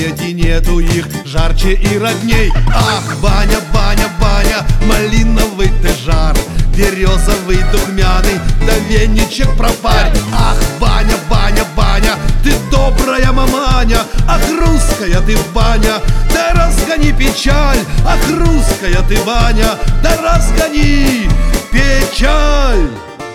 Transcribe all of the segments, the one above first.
свете нету их жарче и родней. Ах, баня, баня, баня, малиновый ты жар, березовый духмяный, да веничек пропарь. Ах, баня, баня, баня, ты добрая маманя, ах, русская ты баня, да разгони печаль. Ах, русская ты баня, да разгони печаль.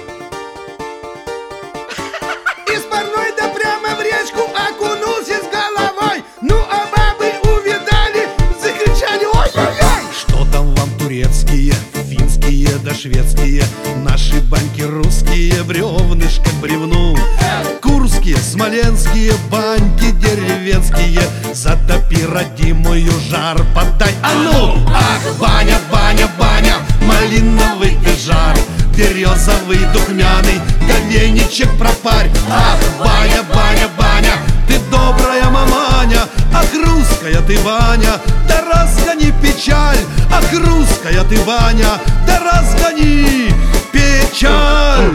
Из парной да прямо в речку окунулся с головой. Ну а бабы увидали, закричали: ой-ой-ой! Что там вам турецкие, финские да шведские, наши баньки русские, бревнышко к бревну. Курские, смоленские, баньки деревенские, затопи родимую, жар подай. А ну! Ах, баня, баня, баня, малиновый ты жар, березовый духмяный, да веничек пропарь. Ах, баня, баня, баня, ты добрая маманя, ах, русская ты баня, да разгони печаль. Ах, русская ты баня, да разгони печаль.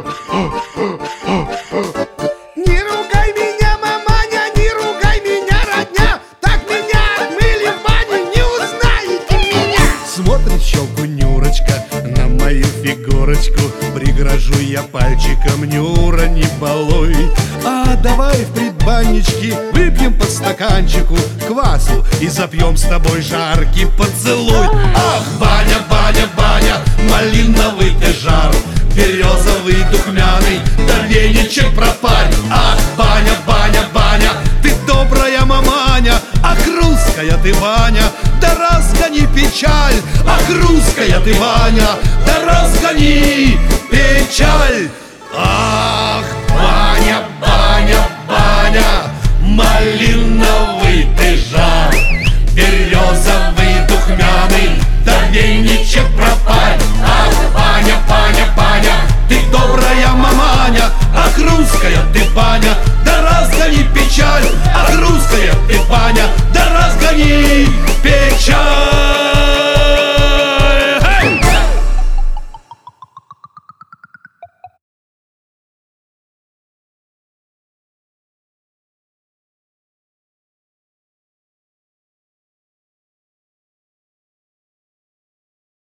Не ругай меня, маманя, не ругай меня, родня, так меня отмыли в бане, не узнаете меня. Смотрит в щелку Нюрочка на мою фигурочку, пригрожу я пальчиком: Нюра, не балуй, а давай в предбанничке выпьем по стаканчику квасу и запьем с тобой жаркий поцелуй. Ах, баня, баня, баня, малиновый ты жар, березовый духмяный, да веничек пропарь. Ах, баня, баня, баня, ты добрая маманя, ах, русская ты баня, да разгони печаль. Ах, русская ты баня, да разгони печаль. Ах, баня, баня, баня, малиновый ты жар, березовый духмяный, да веничек пропарь. Ах, баня, баня, баня, ты добрая маманя, ах, русская ты баня, да разгони печаль. Ах, русская ты баня, да разгони